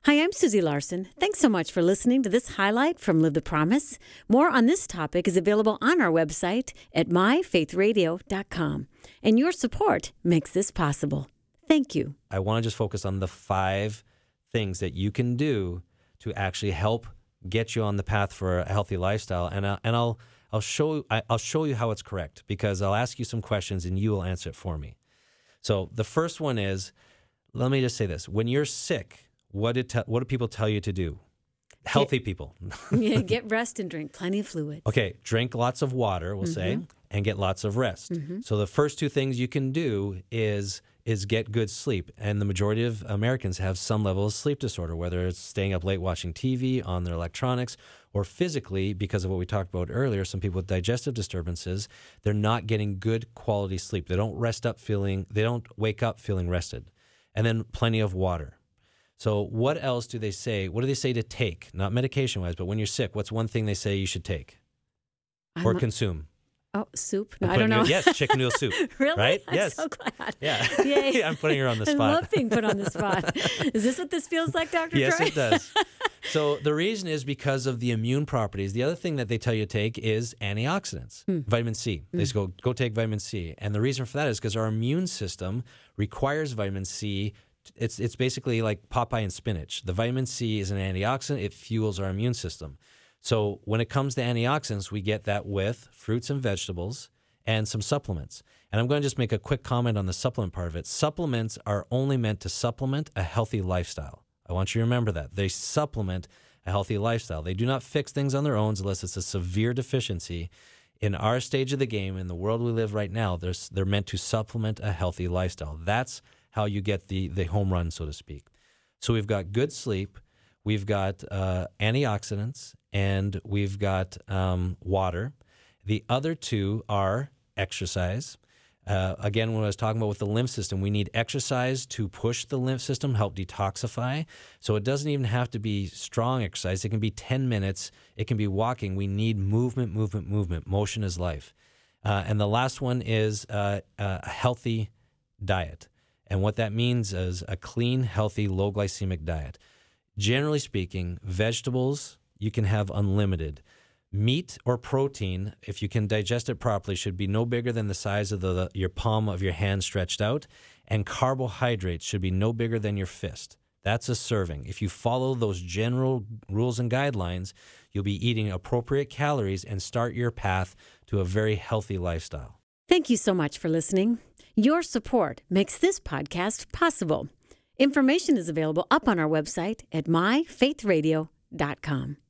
Hi, I'm Susie Larson. Thanks so much for listening to this highlight from Live the Promise. More on this topic is available on our website at myfaithradio.com. And your support makes this possible. Thank you. I want to just focus on the 5 things that you can do to actually help get you on the path for a healthy lifestyle. And I'll show you how it's correct, because I'll ask you some questions and you will answer it for me. So the first one is, let me just say this. When you're sick, what do people tell you to do? Healthy people. Yeah, get rest and drink plenty of fluids. Okay, drink lots of water, we'll say, and get lots of rest. So the first 2 things you can do is get good sleep. And the majority of Americans have some level of sleep disorder, whether it's staying up late watching TV, on their electronics, or physically, because of what we talked about earlier, some people with digestive disturbances, they're not getting good quality sleep. They don't wake up feeling rested. And then plenty of water. So what else do they say? What do they say to take? Not medication-wise, but when you're sick, what's one thing they say you should take or consume? Oh, soup? No, I don't know. Yes, chicken noodle soup. Really? Right? I'm Yes. so glad. Yeah. Yay. I'm putting her on the spot. I love being put on the spot. Is this what this feels like, Dr. Yes, Troy? it does. So the reason is because of the immune properties. The other thing that they tell you to take is antioxidants, vitamin C. They just go take vitamin C. And the reason for that is because our immune system requires vitamin C. It's basically like Popeye and spinach. The vitamin C is an antioxidant. It fuels our immune system. So when it comes to antioxidants, we get that with fruits and vegetables and some supplements. And I'm going to just make a quick comment on the supplement part of it. Supplements are only meant to supplement a healthy lifestyle. I want you to remember that. They supplement a healthy lifestyle. They do not fix things on their own unless it's a severe deficiency. In our stage of the game, in the world we live right now, they're meant to supplement a healthy lifestyle. That's how you get the home run, so to speak. So we've got good sleep, we've got antioxidants, and we've got water. The other 2 are exercise. Again, when I was talking about with the lymph system, we need exercise to push the lymph system, help detoxify. So it doesn't even have to be strong exercise. It can be 10 minutes. It can be walking. We need movement. Motion is life. And the last one is a healthy diet. And what that means is a clean, healthy, low glycemic diet. Generally speaking, vegetables, you can have unlimited. Meat or protein, if you can digest it properly, should be no bigger than the size of your palm of your hand stretched out. And carbohydrates should be no bigger than your fist. That's a serving. If you follow those general rules and guidelines, you'll be eating appropriate calories and start your path to a very healthy lifestyle. Thank you so much for listening. Your support makes this podcast possible. Information is available up on our website at myfaithradio.com.